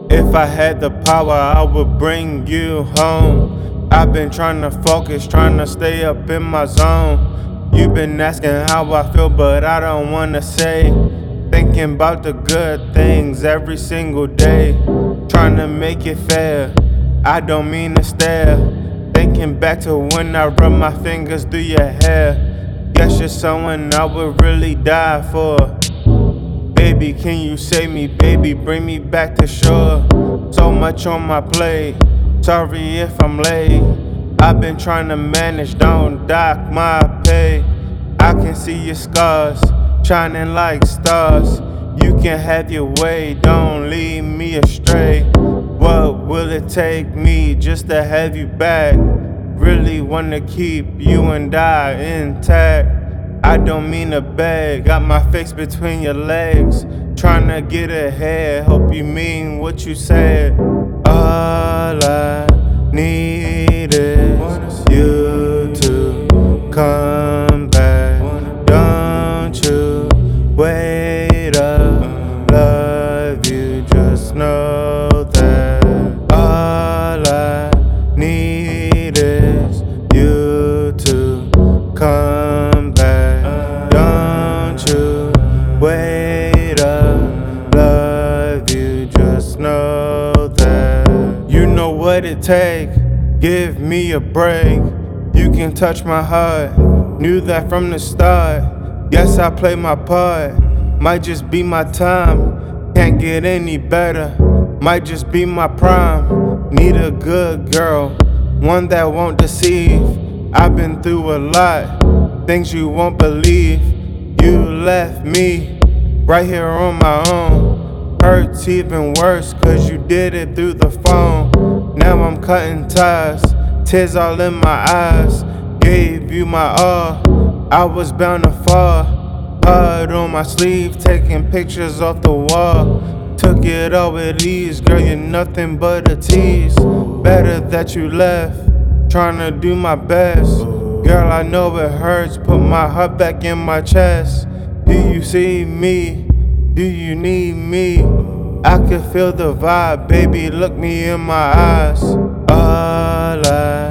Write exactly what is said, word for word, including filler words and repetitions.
If I had the power, I would bring you home. I've been trying to focus, trying to stay up in my zone. You've been asking how I feel, but I don't wanna say. Thinking about the good things every single day. Trying to make it fair, I don't mean to stare. Thinking back to when I rub my fingers through your hair. Guess you're someone I would really die for. Baby, can you save me? Baby, bring me back to shore. So much on my plate, sorry if I'm late. I've been trying to manage, don't dock my pay. I can see your scars, shining like stars. You can have your way, don't lead me astray. What will it take me just to have you back? Really wanna keep you and I intact. I don't mean to beg, got my face between your legs. Tryna get ahead, hope you mean what you said. All I need is you to come back. Don't you wait up, love you, just know that. All I need is you to come back. Wait up, love you, just know that. You know what it take, give me a break. You can touch my heart, knew that from the start. Guess I played my part, might just be my time. Can't get any better, might just be my prime. Need a good girl, one that won't deceive. I've been through a lot, things you won't believe. You left me right here on my own. Hurts even worse cause you did it through the phone. Now I'm cutting ties, tears all in my eyes. Gave you my all, I was bound to fall. Heart on my sleeve, taking pictures off the wall. Took it all with ease, girl, you're nothing but a tease. Better that you left, trying to do my best. Girl, I know it hurts, put my heart back in my chest. Do you see me? Do you need me? I can feel the vibe, baby, look me in my eyes. All I